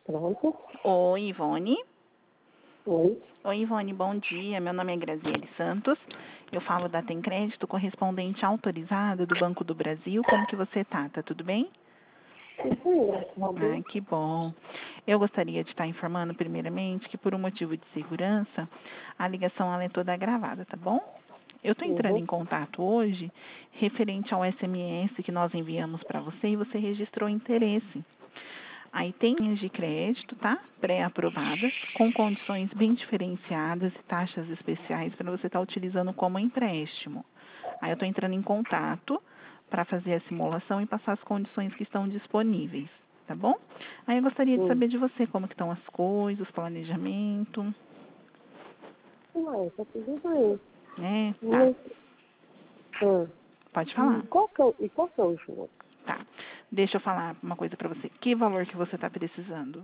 Pronto. Oi, Ivone. Oi. Oi, Ivone, bom dia. Meu nome é Graziele Santos. Eu falo da Tem Crédito, correspondente autorizado do Banco do Brasil. Como que você tá? Tá tudo bem? Isso aí, graças a Deus. Ai, que bom. Eu gostaria de estar informando, primeiramente, que por um motivo de segurança, a ligação ela é toda gravada, tá bom? Eu estou entrando Uhum. em contato hoje referente ao SMS que nós enviamos para você e você registrou interesse. Aí tem linhas de crédito, tá? Pré-aprovadas, com condições bem diferenciadas e taxas especiais para você estar utilizando como empréstimo. Aí eu estou entrando em contato para fazer a simulação e passar as condições que estão disponíveis, tá bom? Aí eu gostaria de saber de você como que estão as coisas, planejamento, Ué, tá tudo bem. né? Tá, Mas, ah, pode falar. qual que é o jogo? Tá. Deixa eu falar uma coisa para você. Que valor que você está precisando?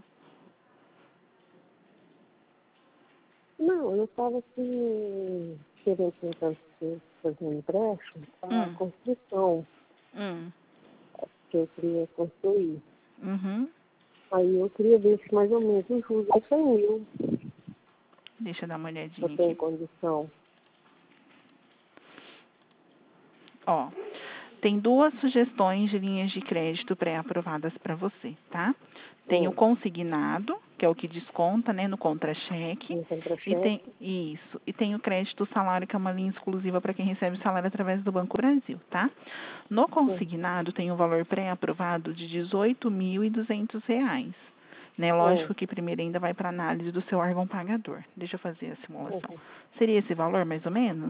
Não, eu estava assim, querendo tentar fazer um empréstimo para a Hum, construção hum, que eu queria construir. uhum. Aí eu queria ver se mais ou menos o juros é 100 mil. Deixa eu dar uma Eu olhadinha tenho aqui. condição. Ó, tem duas sugestões de linhas de crédito pré-aprovadas para você, tá? Tem o Hum. consignado, que é o que desconta, né, no contra-cheque, Um e tem contra-cheque. isso, e tem o crédito salário, que é uma linha exclusiva para quem recebe salário através do Banco Brasil, tá? No Hum. consignado tem o valor pré-aprovado de R$ 18.200, né? Hum. Lógico que primeiro ainda vai para análise do seu órgão pagador. Deixa eu fazer a simulação. Uhum. Seria esse valor mais ou menos?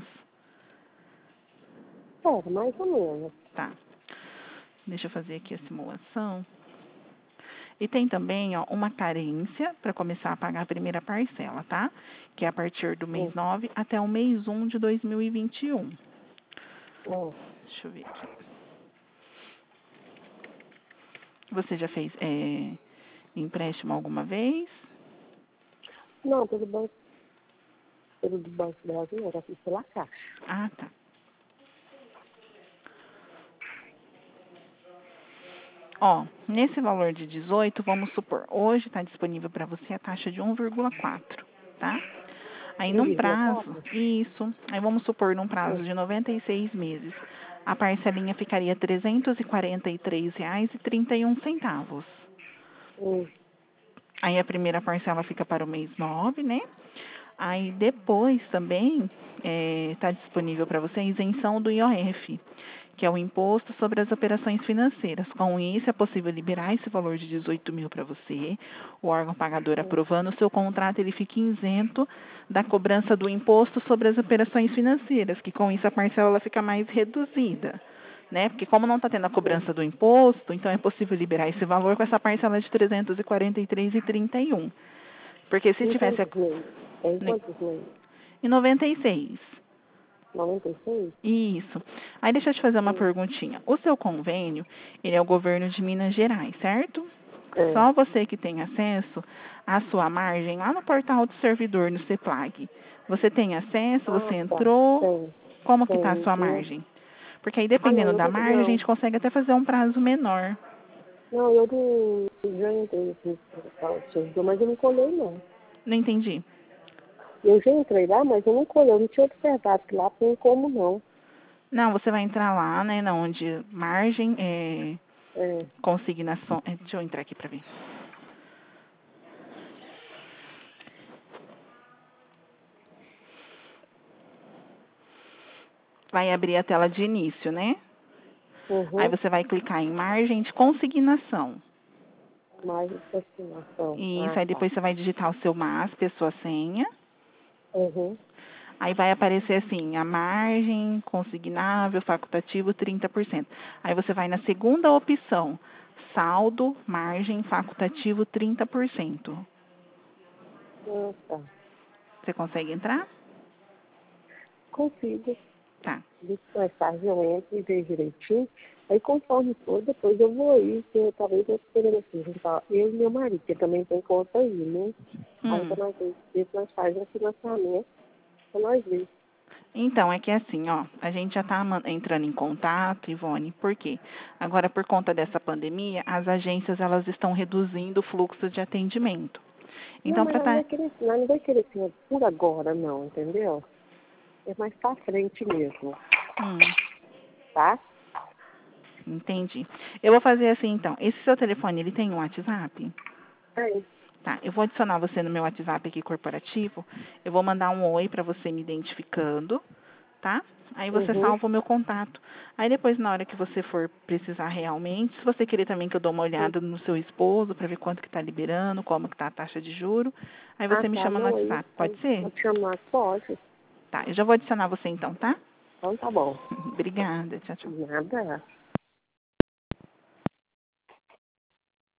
É, mais ou menos. Tá. Deixa eu fazer aqui a simulação. E tem também, ó, uma carência para começar a pagar a primeira parcela, tá? Que é a partir do mês Hum. 9 até o mês 1 de 2021. Hum. Deixa eu ver aqui. Você já fez empréstimo alguma vez? Não, pelo do Banco Brasileiro, aqui pela Caixa. Ah, tá. Ó, nesse valor de 18, vamos supor, hoje está disponível para você a taxa de 1,4, tá? Aí num prazo, 1,4? isso, aí vamos supor num prazo Hum. de 96 meses, a parcelinha ficaria R$ 343,31. Hum. Aí a primeira parcela fica para o mês 9, né? Aí depois também está disponível para você a isenção do IOF, que é o Imposto sobre as Operações Financeiras. Com isso, é possível liberar esse valor de 18 mil para você. O órgão pagador Hum. aprovando o seu contrato, ele fica isento da cobrança do imposto sobre as operações financeiras, que com isso a parcela ela fica mais reduzida. Né? Porque como não está tendo a Hum. cobrança do imposto, então é possível liberar esse valor com essa parcela de 343,31. Porque se Em tivesse quantos meses? É em quantos meses? em 96. 96? Isso. Aí deixa eu te fazer uma Hum. perguntinha. O seu convênio, ele é o governo de Minas Gerais, certo? É. Só você que tem acesso à sua margem lá no portal do servidor, no CEPLAG. Você tem acesso, Ah, você tá. entrou, Tem. como que está a Tem. sua Eu... margem? Porque aí, Ah, não, dependendo eu da não. margem, a Não, gente consegue até fazer um prazo menor. não eu não, já entrei aqui para o servidor, mas eu não colei, não. Não entendi. Eu já entrei lá, mas eu não colei. Eu não tinha observado que lá tem como não. Não, você vai entrar lá, né, na onde margem, É. consignação. Deixa eu entrar aqui para ver. Vai abrir a tela de início, né? Aí Uhum. você vai clicar em margem de consignação. Mais destinação. Isso, Ah, aí tá. depois você vai digitar o seu MASP, a sua senha. Uhum. Aí vai aparecer assim, a margem, consignável, facultativo, 30%. Aí você vai na segunda opção, saldo, margem, facultativo, 30%. Ah, tá. Você consegue entrar? Consigo. Tá. Deixa mais tarde eu entro e vejo direitinho. Aí conforme for, depois eu vou aí, que talvez eu queira assim, juntar eu e meu marido, que também tem conta aí, né? Aí Hum. pra nós ver se nós fazemos um financiamento pra nós ver. Então, é que assim, ó, a gente já está entrando em contato, Ivone, por quê? Agora, por conta dessa pandemia, as agências elas estão reduzindo o fluxo de atendimento. Não, Então, mas para ela não estar. vai querer, ela não vai querer ser por agora, não, entendeu? É mais pra frente mesmo, tá? Entendi. Eu vou fazer assim, então. Esse seu telefone, ele tem um WhatsApp? Aí, Tá, eu vou adicionar você no meu WhatsApp aqui corporativo. Eu vou mandar um oi para você me identificando, tá? Aí você uhum. salva o meu contato. Aí depois, na hora que você for precisar realmente, se você querer também que eu dou uma olhada no seu esposo para ver quanto que tá liberando, como que tá a taxa de juro, aí Ah, você me tá, chama no não, é WhatsApp. Pode isso. ser? Pode chamar, pode. Tá, eu já vou adicionar você então, tá? Então tá bom. Obrigada. Tchau, tchau. Nada.